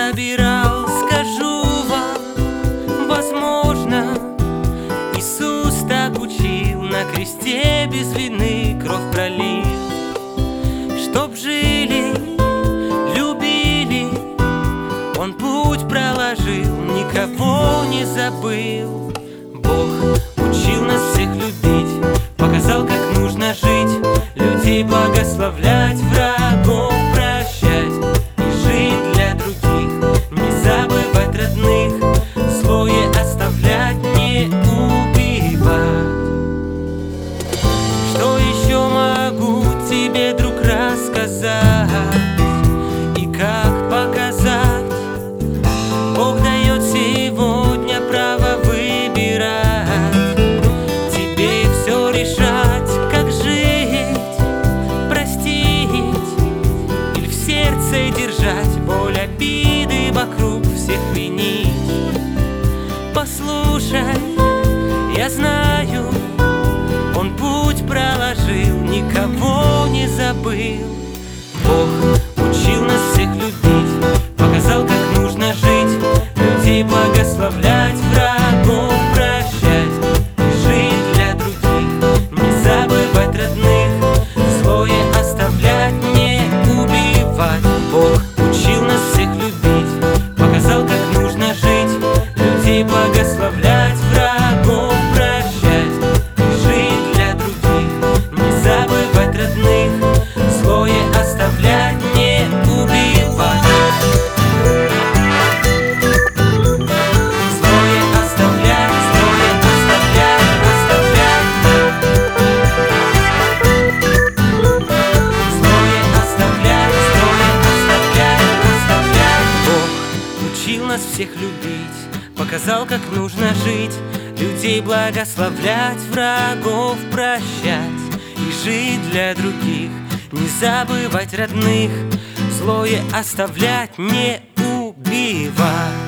собирал, скажу вам, возможно, Иисус так учил, на кресте без вины кровь пролил, чтоб жили, любили, Он путь проложил, никого не забыл. Бог учил нас всех любить, показал, как нужно жить, людей благословлять, врагов прощать и жить для других, не забывать родных, злое оставлять, не убивать. Что еще могу тебе, друг, рассказать и как показать? Бог дает сегодня право выбирать, тебе все решать, как жить, простить или в сердце держать, боль, обиды вокруг всех винить. Послушай, я знаю, Он путь проложил, никого не забыл. Бог учил нас всех любить, показал, как нужно жить, людей благословлять, врагов прощать и жить для других, не забывать родных, злое оставлять, не убивать. Бог учил нас всех любить, показал, как нужно жить, людей благословлять, врагов прощать и жить для других, не забывать родных, злое оставлять, не убивать. Злое оставлять, оставлять. Злое оставлять, оставлять. Бог учил нас всех любить, показал, как нужно жить, людей благословлять, врагов прощать и жить для других, не забывать родных, злое оставлять, не убивать.